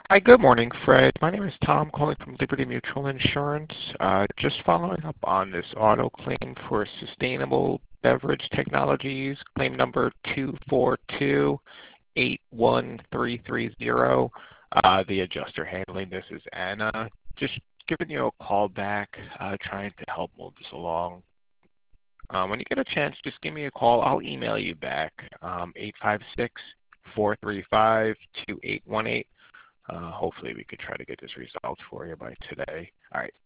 Hi, good morning, Fred. My name is Tom, calling from Liberty Mutual Insurance. Just following up on this auto claim for Sustainable Beverage Technologies, claim number 242-81330. The adjuster handling this is Anna. Just giving you a call back, trying to help move this along. When you get a chance, just give me a call. I'll email you back, 856-435-2818. Hopefully we could try to get this resolved for you by today. All right.